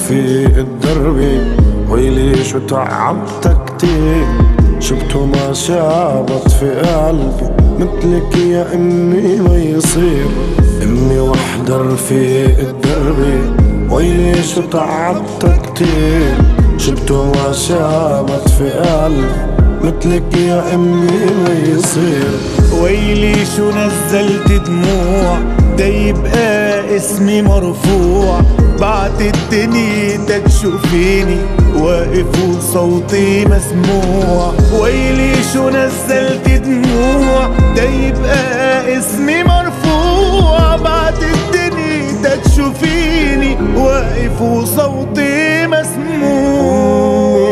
رفيق الدربي، ويلي شو تعبتك كتير، شبته ما شابط في قلبي، مثلك يا امي ما يصير. امي وحدة رفيق الدربي، ويلي شو تعبتك كتير، شبته ما شابط في قلبي، مثلك يا امي ما يصير. ويلي شو نزلت دموع، دا يبقى اسمي مرفوع، بعد الدنيا دا تشوفيني واقف وصوتي مسموع. ويلي شو نزلت دموع، دا يبقى اسمي مرفوع، بعد الدنيا دا تشوفيني واقف وصوتي مسموع.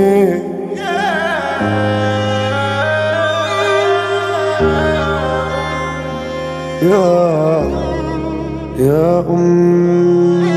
يا أمي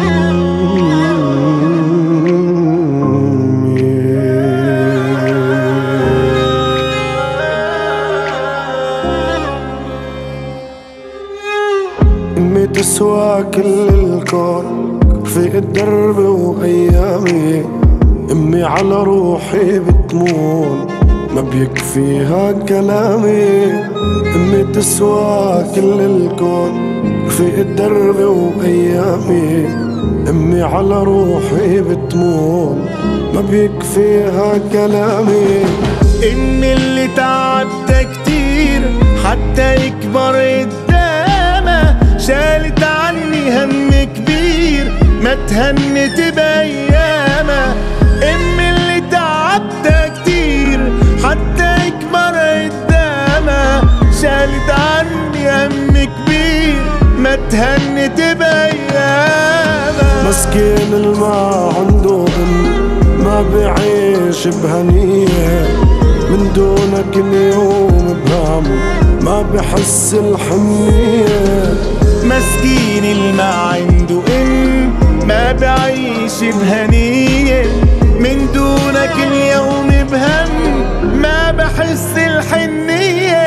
أمي تسوى كل الكون في الدرب وأيامي، أمي على روحي بتمون ما بيكفيها كلامي. أمي تسوى كل الكون في الدرب وأيامي، أمي على روحي بتمون ما بيكفيها كلامي. أمي اللي تعبت كتير حتى يكبر قدامها، شالت عني هم كبير ما تهنت بأيامها. أمي اللي تعبت كتير حتى يكبر قدامها، شالت عني هم كبير ما تهنت بأيامها. مسكين الما عنده ما بيعيش بهنية، من دونك اليوم بهم ما بحس الحنية. مسكين الما عنده ما بعيش بهنية، من دونك اليوم بهم ما بحس الحنية.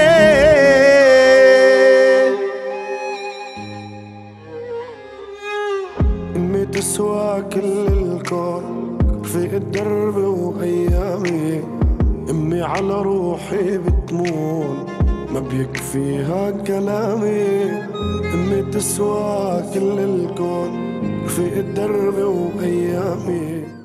أمي تسوى كل الكون في الدرب وأيامي، أمي على روحي بتمون ما بيكفيها كلامي. أمي تسوى كل الكون في الدرب وأيامي.